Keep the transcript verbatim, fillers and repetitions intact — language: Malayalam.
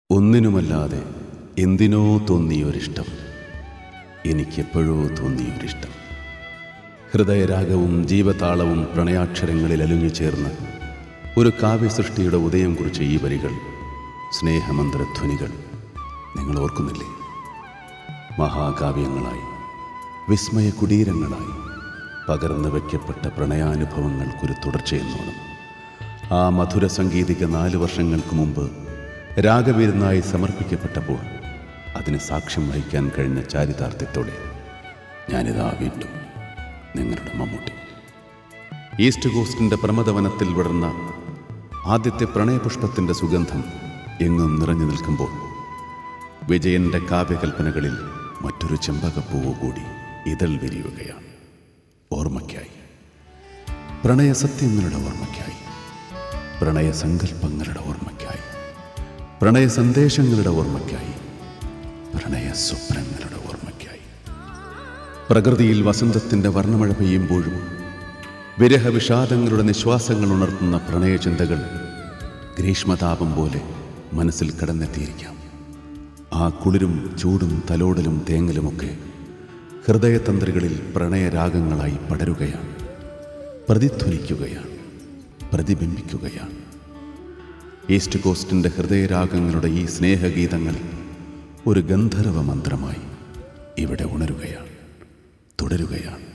ഒന്നിനുമല്ലാതെ എന്തിനോ തോന്നിയൊരിഷ്ടം, എനിക്കെപ്പോഴോ തോന്നിയൊരിഷ്ടം. ഹൃദയരാഗവും ജീവതാളവും പ്രണയാക്ഷരങ്ങളിൽ അലിഞ്ഞു ചേർന്ന് ഒരു കാവ്യസൃഷ്ടിയുടെ ഉദയം കുറിച്ച ഈ വരികൾ, സ്നേഹമന്ത്രധ്വനികൾ നിങ്ങൾ ഓർക്കുന്നില്ലേ? മഹാകാവ്യങ്ങളായി, വിസ്മയ കുടീരങ്ങളായി പകർന്നു വയ്ക്കപ്പെട്ട പ്രണയാനുഭവങ്ങൾക്കൊരു തുടർച്ചയെന്നോണം ആ മധുര സംഗീതിക നാല് വർഷങ്ങൾക്ക് മുമ്പ് രാഗവിരുന്നായി സമർപ്പിക്കപ്പെട്ടപ്പോൾ അതിന് സാക്ഷ്യം വഹിക്കാൻ കഴിഞ്ഞ ചാരിതാർത്ഥ്യത്തോടെ ഞാനിതാ വീണ്ടും നിങ്ങളുടെ മമ്മൂട്ടി. ഈസ്റ്റ് കോസ്റ്റിൻ്റെ പ്രമദവനത്തിൽ വിടർന്ന ആദ്യത്തെ പ്രണയപുഷ്പത്തിൻ്റെ സുഗന്ധം എങ്ങും നിറഞ്ഞു നിൽക്കുമ്പോൾ വിജയൻ്റെ കാവ്യകൽപ്പനകളിൽ മറ്റൊരു ചെമ്പകപ്പൂവ് കൂടി ഇതൾ വിരിയുകയാണ്. ഓർമ്മയ്ക്കായി, പ്രണയസത്യങ്ങളുടെ ഓർമ്മയ്ക്കായി, പ്രണയസങ്കല്പങ്ങളുടെ ഓർമ്മയ്ക്കായി, പ്രണയ സന്ദേശങ്ങളുടെ ഓർമ്മയ്ക്കായി, പ്രണയ സ്വപ്നങ്ങളുടെ ഓർമ്മയ്ക്കായി. പ്രകൃതിയിൽ വസന്തത്തിൻ്റെ വർണ്ണമഴ പെയ്യുമ്പോഴും വിരഹവിഷാദങ്ങളുടെ നിശ്വാസങ്ങൾ ഉണർത്തുന്ന പ്രണയചിന്തകൾ ഗ്രീഷ്മതാപം പോലെ മനസ്സിൽ കടന്നെത്തിയിരിക്കാം. ആ കുളിരും ചൂടും തലോടലും തേങ്ങലുമൊക്കെ ഹൃദയതന്ത്രികളിൽ പ്രണയരാഗങ്ങളായി പടരുകയാണ്, പ്രതിധ്വനിക്കുകയാണ്, പ്രതിബിംബിക്കുകയാണ്. ഈസ്റ്റ് കോസ്റ്റിൻ്റെ ഹൃദയരാഗങ്ങളുടെ ഈ സ്നേഹഗീതങ്ങൾ ഒരു ഗന്ധർവ മന്ത്രമായി ഇവിടെ ഉണരുകയാണ്, തുടരുകയാണ്.